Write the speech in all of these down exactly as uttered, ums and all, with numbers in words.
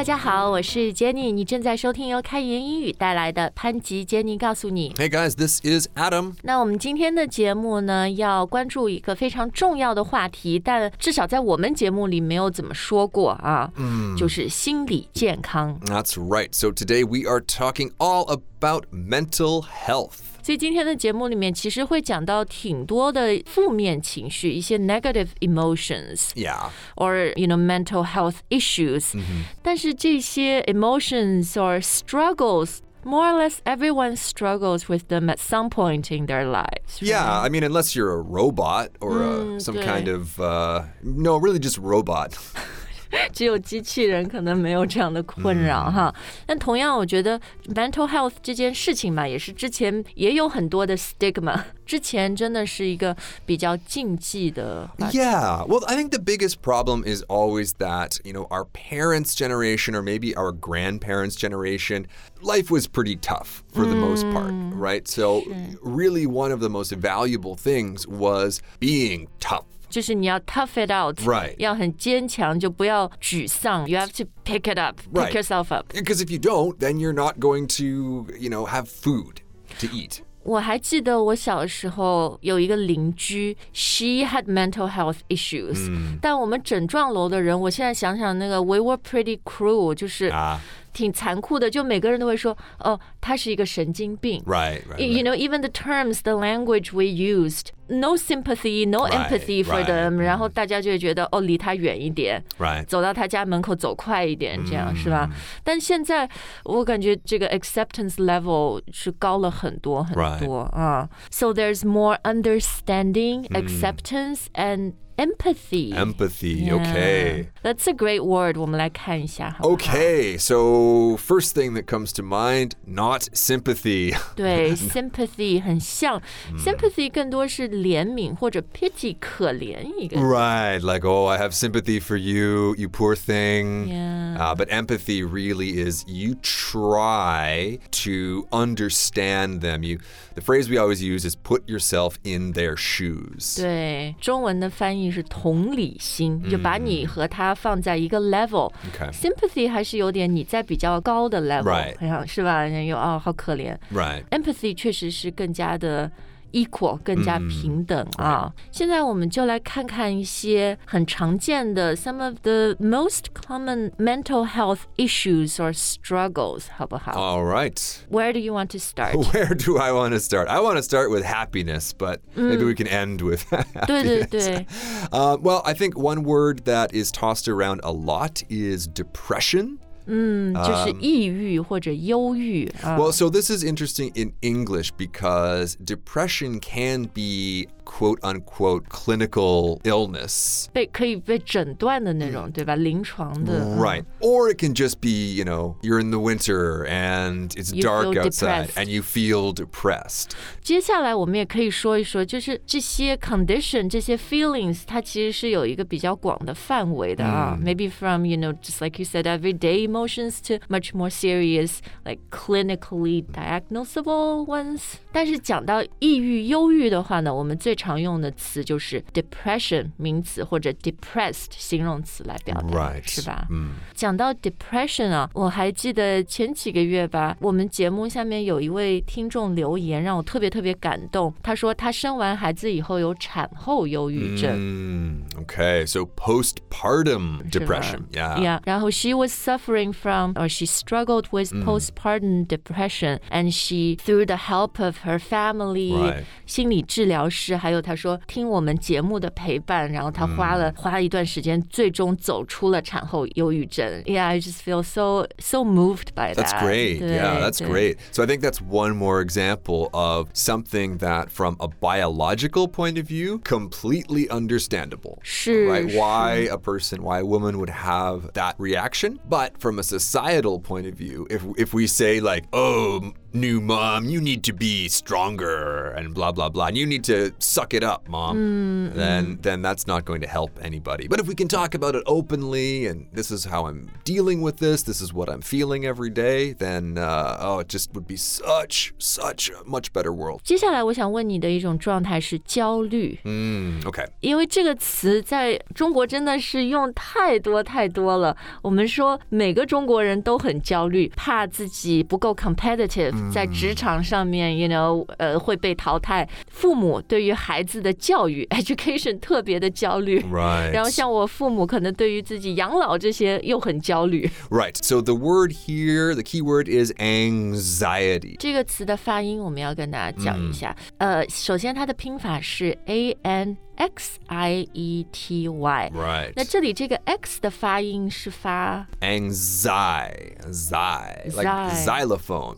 大家好，我是 Jenny， 你正在收听由开言英语带来的潘吉 Jenny 告诉你。 Hey guys, this is Adam. 那我们今天的节目呢，要关注一个非常重要的话题，但至少在我们节目里没有怎么说过啊，嗯，就是心理健康。 That's right. So today we are talking all about mental health. 所以今天的节目里面其实会讲到挺多的负面情绪，一些 negative emotions, Yeah. or you know mental health issues. 但是这些 emotions or struggles, more or less everyone struggles with them at some point in their lives. Right? Yeah, I mean, unless you're a robot or a, some kind of, uh, no, really just robot. 只有机器人可能没有这样的困扰哈，但同样我觉得 mental health 这件事情嘛，也是之前也有很多的 stigma， 之前真的是一个比较禁忌的。 Yeah, well, I think the biggest problem is always that, you know, our parents' generation or maybe our grandparents' generation, life was pretty tough for the most part, right? So really one of the most valuable things was being tough. 就是你要 tough it out, right. 要很坚强，就不要沮丧。You have to pick it up, pick right. yourself up. Because if you don't, then you're not going to, you know, have food to eat. 我还记得我小时候有一个邻居 she had mental health issues、嗯、但我们整幢楼的人，我现在想想那个 we were pretty cruel， 就是挺残酷的，就每个人都会说哦，他是一个神经病。 Right, right, right. You know, even the terms, the language we used, no sympathy, no right, empathy for right. them， 然后大家就会觉得哦，离他远一点， right. 走到他家门口走快一点，这样、嗯、是吧？但现在我感觉这个 acceptance level 是高了很多很多啊。 Right. So there's more understanding, acceptance, and empathy. Empathy, yeah. okay. That's a great word. 我们来看一下好不好？ Okay, so first thing that comes to mind, not sympathy. 对，sympathy 很像、嗯、sympathy 更多是怜悯或者 pity 可怜一个。 Right, like, oh, I have sympathy for you, you poor thing. Yeah. Uh, but empathy really is you try to understand them. You, the phrase we always use is put yourself in their shoes. 对，中文的翻译是同理心，就把你和他放在一个 level、okay. Sympathy 还是有点你在比较高的 level， right. 是吧？有哦，好可怜。 Right. Empathy 确实是更加的equal 更加平等、嗯、啊。现在我们就来看看一些很常见的 some of the most common mental health issues or struggles， 好不好？ All right. Where do you want to start? Where do I want to start? I want to start with happiness, but maybe we can end with happiness. 对对对。 uh, well, I think one word that is tossed around a lot is depression. 嗯，就是抑郁或者忧郁。 Um, well, so this is interesting in English because depression can be quote unquote clinical illness. 被可以被诊断的那种，对吧？临床的。 Right. Or it can just be, you know, you're in the winter and it's you dark outside and you feel depressed. 接下来我们也可以说一说，就是这些 condition, 这些 feelings, 它其实是有一个比较广的范围的啊。Mm. Maybe from, you know, just like you said, everyday emotions to much more serious, like clinically diagnosable ones. 但是讲到抑郁、忧郁的话呢，我们最常用的词就是 depression 名词或者 depressed 形容词来表达， right. 是吧？ 嗯， 讲到 depression 啊，我还记得前几个月吧，我们节目下面有一位听众留言，让我特别特别感动。他说他生完孩子以后有产后忧郁症。 嗯 Okay, so postpartum depression, yeah. Yeah, 然后 she was suffering from, or she struggled with postpartum depression, and she, through the help of her family, right. 心理治疗师，还有他说听我们节目的陪伴，然后他花了、嗯、花了一段时间，最终走出了产后忧郁症。Yeah, I just feel so so moved by that. That's great. Yeah, that's great. So I think that's one more example of something that, from a biological point of view, completely understandable. 是 right? 是 Why a person, why a woman would have that reaction. But from a societal point of view, if if we say like, oh, new mom, you need to be stronger and blah, blah, blah. And you need to suck it up, mom. Mm, then, mm. then that's not going to help anybody. But if we can talk about it openly and this is how I'm dealing with this, this is what I'm feeling every day, then, uh, oh, it just would be such, such a much better world. 接下来我想问你的一种状态是焦虑。 嗯 ，OK。 因为这个词在中国真的是用太多太多了。我们说每个中国人都很焦虑，怕自己不够 competitive，、嗯、在职场上面 ，you know， 呃，会被淘汰。父母对于孩子的教育 education 特别的焦虑。 Right. 然后像我父母可能对于自己养老这些又很焦虑。 Right. So the word here, the key word is anxiety. 这个词的发音我们要跟大家讲一下。嗯、呃，首先它的拼法是 A N X I E T Y。 Right. 那这里这个 X 的发音是发 anxiety, xy, like xylophone.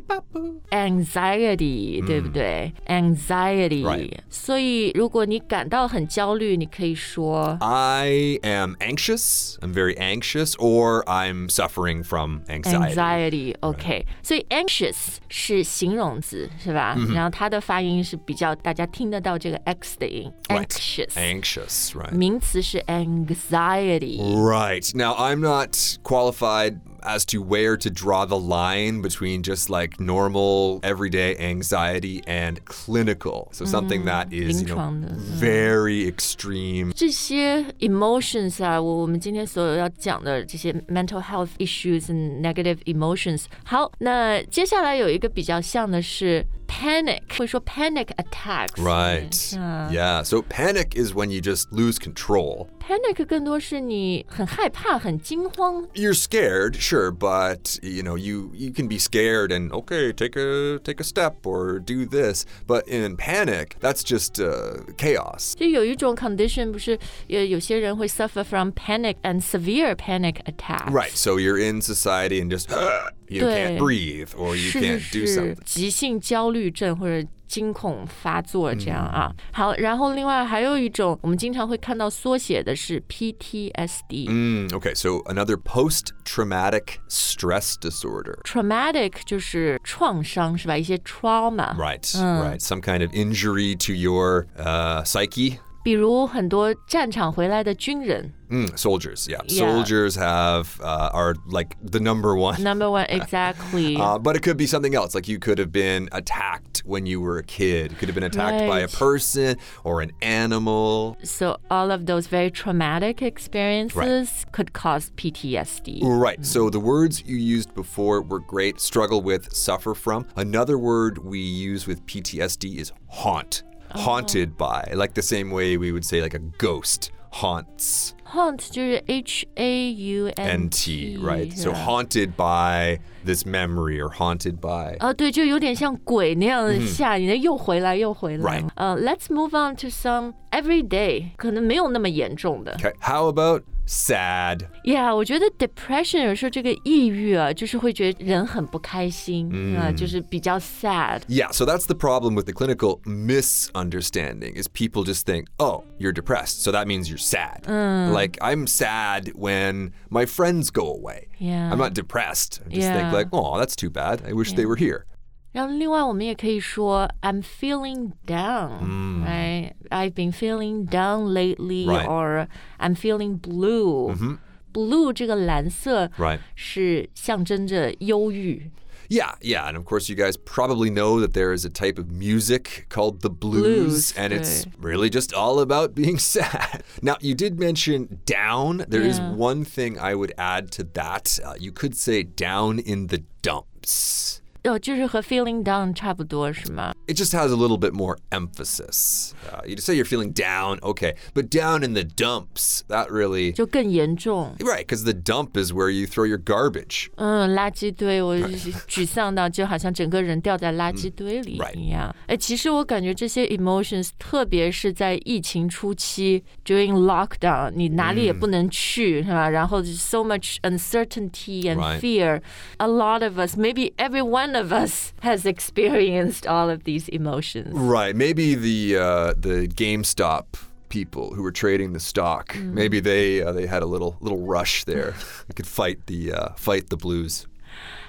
Anxiety, 对不对？ Anxiety. Right. 所以如果你感到很焦虑，你可以说 I am anxious, I'm very anxious, or I'm suffering from anxiety. Anxiety, OK. 所以 anxious 是形容词，是吧？嗯、然后它的发音是比较大家听得到这个 X 的音。Anxious. Anxious, right. 名词是 anxiety. Right. Now, I'm not qualified as to where to draw the line between just like normal, everyday anxiety and clinical. So something、嗯、that is, you know, very extreme. 这些 emotions 啊，我们今天所有要讲的这些 mental health issues and negative emotions. 好，那接下来有一个比较像的是panic, 会说 panic attacks. Right. Yeah. So panic is when you just lose control. Panic 更多是你很害怕、很惊慌。 You're scared, sure, but you know, you you can be scared and okay, take a take a step or do this. But in panic, that's just uh, chaos. 就有一种 condition 不是有有些人会 suffer from panic and severe panic attacks. Right. So you're in society and just you can't breathe or you can't do something. 急性焦虑症或者惊恐发作这样啊、嗯、好，然后另外还有一种我们经常会看到缩写的是 P T S D。 嗯 Okay, so another post-traumatic stress disorder. Traumatic 就是创伤是吧，一些 trauma. Right, 嗯、right. Some kind of injury to your uh, psyche. 比如很多战场回来的军人。 Mm, soldiers, yeah. yeah. Soldiers have uh, are like the number one. Number one, exactly. uh, but it could be something else. Like you could have been attacked when you were a kid. You could have been attacked right. by a person or an animal. So all of those very traumatic experiences right. could cause P T S D. Right. Mm. So the words you used before were great. Struggle with, suffer from. Another word we use with P T S D is haunt. Haunted oh. by, like the same way we would say like a ghost haunts. Haunt 就是 H A U N T, right? So haunted by this memory or haunted by. 哦，对，就有点像鬼那样吓你，又回来又回来。 Right. 呃 Let's move on to some everyday, 可能没有那么严重的。 Okay. How about sad? Yeah, 我觉得 depression 有时候这个抑郁啊，就是会觉得人很不开心啊、嗯，就是比较 sad. Yeah, so that's the problem with the clinical misunderstanding is people just think, oh, you're depressed, so that means you're sad. 嗯 Like, I'm sad when my friends go away. Yeah. I'm not depressed. I just yeah. think like, oh, that's too bad. I wish yeah. they were here. 然后另外我们也可以说 I'm feeling down, mm. right? I've been feeling down lately, right. or I'm feeling blue. Mm-hmm. Blue 这个蓝色 right. 是象征着忧郁。 Yeah, yeah. And of course, you guys probably know that there is a type of music called the blues, blues and it's really just all about being sad. Now, you did mention down. There yeah. is one thing I would add to that. Uh, you could say down in the dumps. 哦，就是和 feeling down 差不多是吗？ It just has a little bit more emphasis. Uh, you just say you're feeling down, okay, but down in the dumps, that really 就更严重。 Right, because the dump is where you throw your garbage. 嗯，垃圾堆，我沮丧到就好像整个人掉在垃圾堆里一样。哎，其实我感觉这些 emotions， 特别是在疫情初期 during lockdown， 你哪里也不能去，是吧？然后 so much uncertainty and fear. A lot of us, maybe every one of us has experienced all of these emotions. Right. Maybe the uh, the GameStop people who were trading the stock, mm. maybe they uh, they had a little little rush there. They could fight the uh, fight the blues.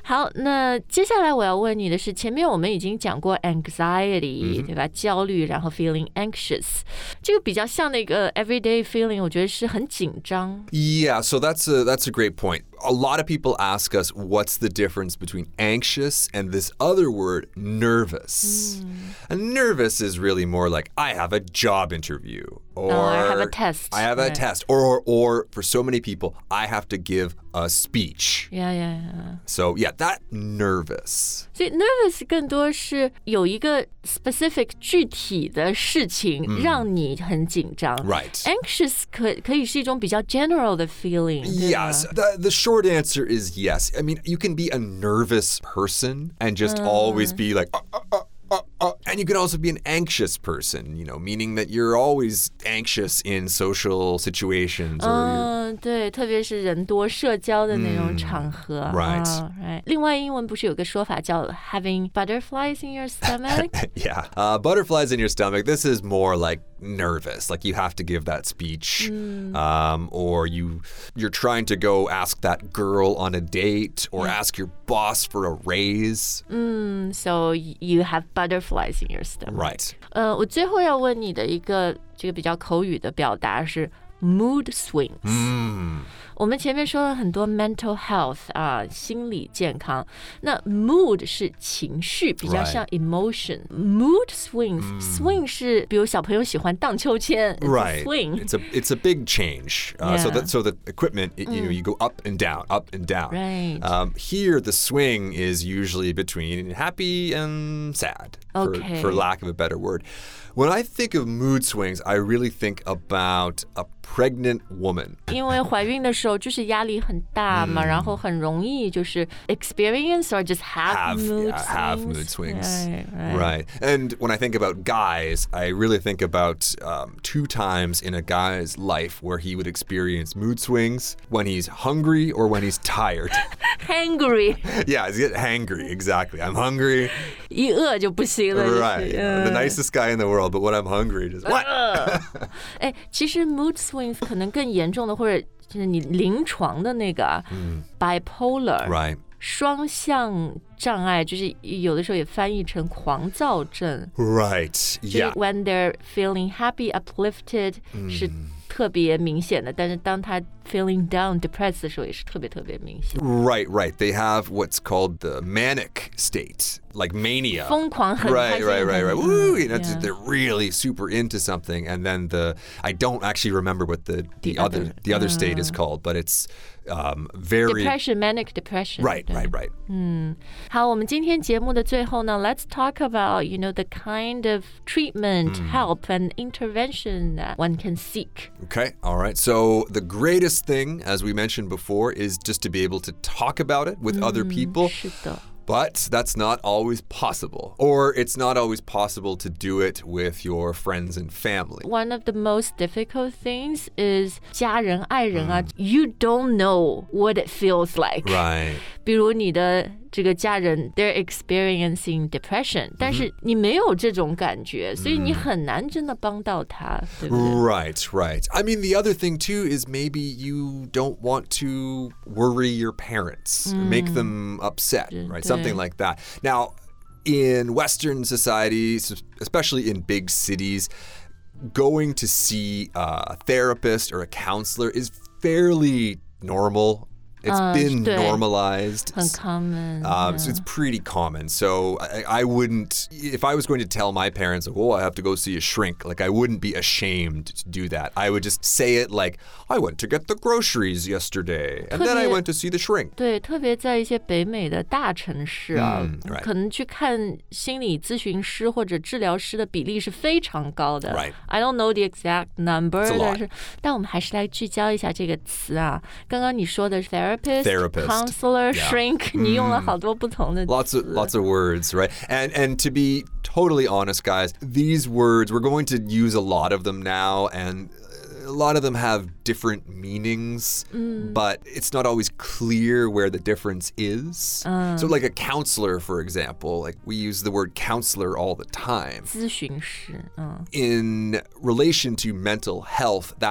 好，那接下来我要问你的是，前面我们已经讲过 anxiety，、嗯、对吧？焦虑，然后 feeling anxious， 这个比较像那个 everyday feeling， 我觉得是很紧张。 Yeah, so that's a, that's a great point. A lot of people ask us what's the difference between anxious and this other word, nervous. Mm. And nervous is really more like, I have a job interview. Or oh, I have a test. I have right. a test. Or, or, or for so many people, I have to give a speech. Yeah, yeah, yeah. So, yeah, that nervous. 所以 nervous 更多是有一个 specific 具体的事情让你很紧张。 Right. Anxious 可, 可以是一种比较 general 的 feeling. Yes. The, the short answer is yes. I mean, you can be a nervous person and just uh. always be like, uh, uh, uh. Uh, uh, and you can also be an anxious person, you know, meaning that you're always anxious in social situations. Or 嗯，对，特别是人多社交的那种场合。 Mm, right. Oh, right. 另外，英文不是有个说法叫 having butterflies in your stomach? Yeah. Uh, butterflies in your stomach. This is more like nervous. Like you have to give that speech. Mm. Um, or you, you're trying to go ask that girl on a date or yeah. ask your boss for a raise. Mm, so you have butterflies in your stomach. Right. 呃，我最后要问你的一个这个比较口语的表达是 mood swings。 嗯， 我们前面说了很多 mental health 啊，心理健康。那 mood 是情绪，比较像 emotion。Mood swings，swing 是比如小朋友喜欢荡秋千 ，right? Swing. It's a it's a big change. Uh, Yeah. So that so the equipment, it, you know, you go up and down, up and down. Right. Um, here, the swing is usually between happy and sad, for, Okay. for lack of a better word. When I think of mood swings, I really think about a pregnant woman. 因为怀孕的时候就是压力很大嘛，然后很容易就是 experience or just have, have mood yeah, swings. have mood swings. Right, right. Right. And when I think about guys, I really think about um, two times in a guy's life where he would experience mood swings when he's hungry or when he's tired. Hangry. Yeah, he's get hangry. Exactly. I'm hungry. 一饿就不行了。 Right. You know, the nicest guy in the world, but when I'm hungry, just what? 哎，其实 mood swings 可能更严重的，或者就是你临床的那个、啊嗯、bipolar， right. 双向障碍，就是有的时候也翻译成狂躁症。 Right. Yeah. When they're feeling happy, uplifted，、嗯、是特别明显的，但是当他 feeling down, depressed 的时候也是特别特别明显。 Right, right. They have what's called the manic state, like mania. 疯狂很开心。 Right, right, right, right. Woo! You know, yeah. they're really super into something, and then the I don't actually remember what the the, the other, other the other uh, state is called, but it's um, very depression, manic depression. Right, right, right. 嗯，好，我们今天节目的最后呢 ，Let's talk about you know the kind of treatment, help, and intervention that one can seek. Okay, all right. So the greatest thing, as we mentioned before, is just to be able to talk about it with other people. 是的。 But that's not always possible. Or it's not always possible to do it with your friends and family. One of the most difficult things is 家人爱人啊、mm. You don't know what it feels like. Right. 比如你的这个家人 they're experiencing depression，、mm-hmm. 但是你没有这种感觉，所以你很难真的帮到他，对不对？ Right, right. I mean, the other thing too is maybe you don't want to worry your parents, mm. make them upset, right? Something like that. Now, in Western societies, especially in big cities, going to see a therapist or a counselor is fairly normal. It's uh, been normalized. 很 common. Um, yeah. So it's pretty common. So I, I wouldn't, if I was going to tell my parents, like, oh, I have to go see a shrink, like I wouldn't be ashamed to do that. I would just say it like, I went to get the groceries yesterday, and then I went to see the shrink. 对，特别在一些北美的大城市啊， mm, right. 可能去看心理咨询师或者治疗师的比例是非常高的。 Right. I don't know the exact number， 但是但我们还是来聚焦一下这个词啊。刚刚你说的 therapist, Therapist, counselor, yeah. shrink， 你用了好多不同的词。 Lots of lots of words, right? And and to be totally honest, guys, these words we're going to use a lot of them now, and a lot of them have different meanings, mm. but it's not always clear where the difference is. Uh. So like a counselor, for example, like we use the word counselor all the time. 咨询师，uh. In relation to mental health, that's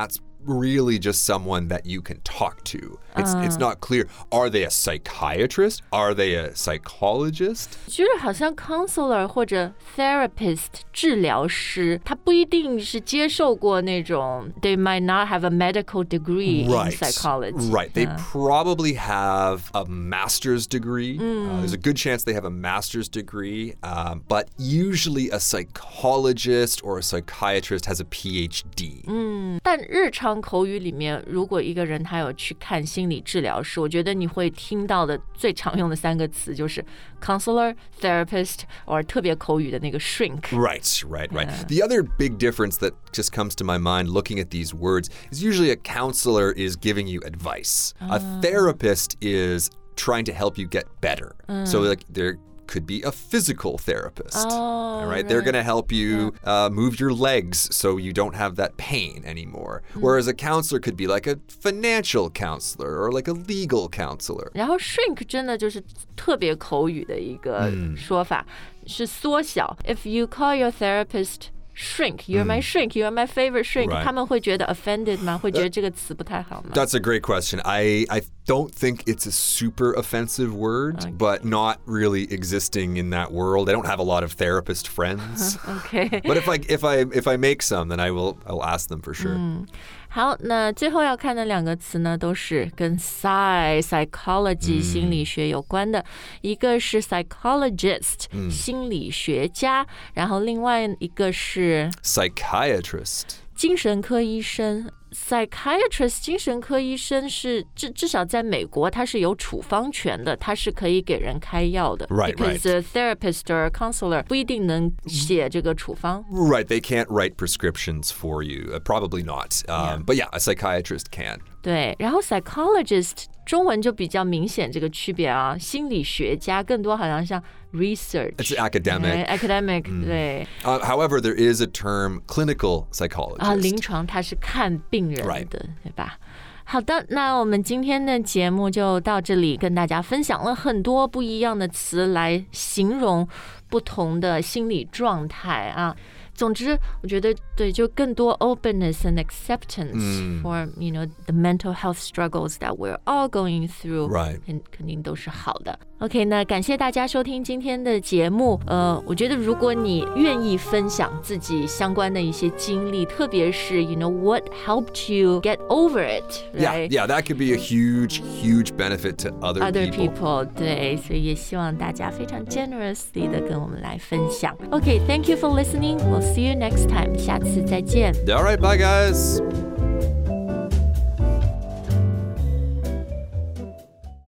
really just someone that you can talk to. It's it's not clear. Are they a psychiatrist? Are they a psychologist? 就是好像 counselor 或者 therapist 治疗师，他不一定是接受过那种 they might not have a medical degree Right. in psychology. Right. They Yeah. probably have a master's degree. Uh, there's a good chance they have a master's degree, um, but usually a psychologist or a psychiatrist has a P H D. 但日常口语里面，如果一个人他有去看心理治疗师，我觉得你会听到的最常用的三个词就是 counselor, therapist, or 特别口语的那个 shrink. Right, right, right. The other big difference that just comes to my mind looking at these words is usually a counselor is giving you advice. A therapist is trying to help you get better. So like there could be a physical therapist. Oh, all right? right. They're going to help you uh, move your legs so you don't have that pain anymore. Whereas a counselor could be like a financial counselor or like a legal counselor. 然后 shrink 真的就是特别口语的一个说法，是缩小。If you call your therapist shrink, you're my shrink, you're my favorite shrink. Right. 他们会觉得 offended 吗？会觉得这个词不太好吗？ That's a great question. I, I don't think it's a super offensive word, but not really existing in that world. I don't have a lot of therapist friends. Okay. But if I if I if I make some, then I will I'll ask them for sure. 好，那最后要看的两个词呢，都是跟 psy psychology 心理学有关的，一个是 psychologist 心理学家，然后另外一个是 Psychiatrist. 精神科医生。Psychiatrist 精神科医生是至至少在美国，他是有处方权的，他是可以给人开药的。 Right, Because a therapist or a counselor 不一定能写这个处方。 Right, they can't write prescriptions for you. Uh, probably not. Um, But yeah, a psychiatrist can. 对，然后 psychologist 中文就比较明显这个区别啊，心理学家更多好像像 research， It's academic. 对 academic，、对 Uh, however, there is a term clinical psychologist. 啊，临床它是看病人的 Right. 对吧？好的，那我们今天的节目就到这里，跟大家分享了很多不一样的词来形容不同的心理状态啊。总之，我觉得对，就更多 openness and acceptance、嗯、for you know the mental health struggles that we're all going through， Right. 肯肯定都是好的。OK， 那感谢大家收听今天的节目。呃，我觉得如果你愿意分享自己相关的一些经历，特别是 you know what helped you get over it，right? Yeah, yeah, that could be a huge, huge benefit to other, Other people. people， 对，所以也希望大家非常 generously 的跟我们来分享。OK，thank you for listening. We'll see you next time. 下次再见。 All right, bye guys.